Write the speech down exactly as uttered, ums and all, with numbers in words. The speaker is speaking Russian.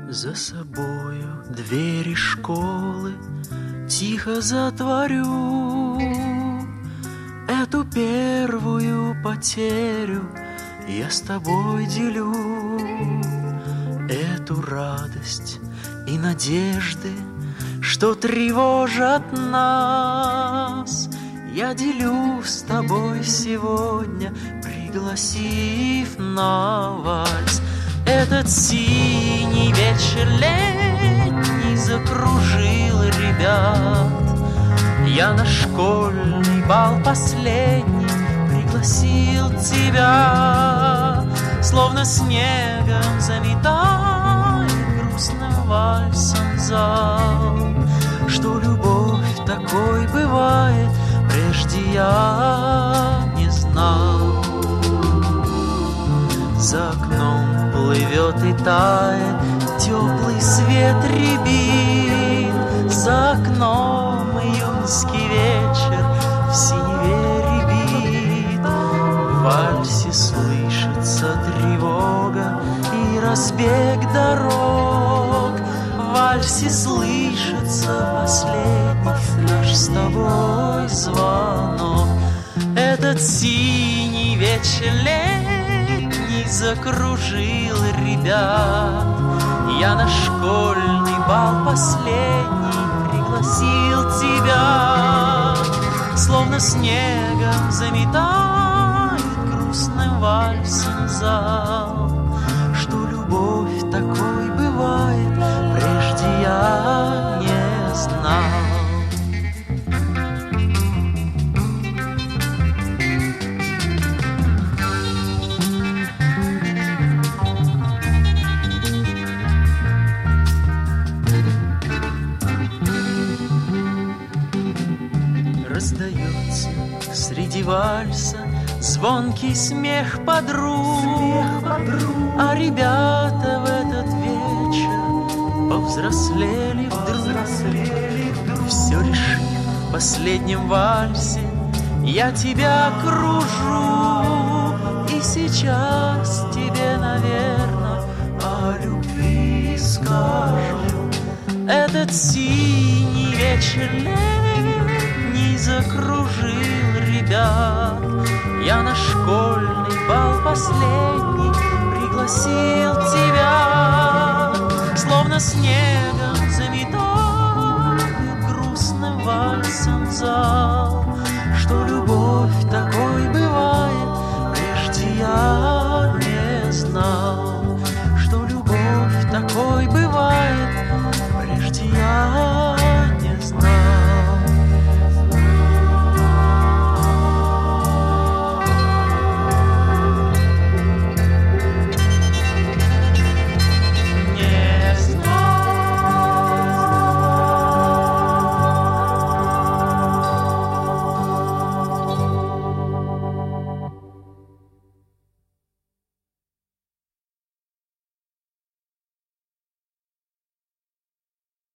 За собою двери школы тихо затворю. Эту первую потерю я с тобой делю. Эту радость и надежды, что тревожат нас, я делю с тобой сегодня, пригласив на вальс. Этот синий вечер летний закружил ребят. Я на школьный бал последний пригласил тебя. Словно снегом заметает грустным вальсом зал. Что любовь такой бывает, прежде я не знал. За окном плывет и тает теплый свет рябин. За окном июньский вечер в синеве рябит. В вальсе слышится тревога и разбег дорог. В вальсе слышится последний наш с тобой звонок. Этот синий вечер летний закружил ребят. Я на школьный бал последний пригласил тебя. Словно снегом заметает грустным вальсом зал. Что любовь такой бывает, прежде я не знал. Раздается среди вальса звонкий смех подруг, смех подруг. А ребята в этот вечер повзрослели вдруг, повзрослели вдруг. Все решив в последнем вальсе, я тебя кружу. И сейчас тебе, наверное, о любви скажу. Этот синий вечер летний закружил ребят. Я на школьный бал последний пригласил тебя. Словно снегом заметает грустным вальсом зал. Что любовь такой бывает, прежде я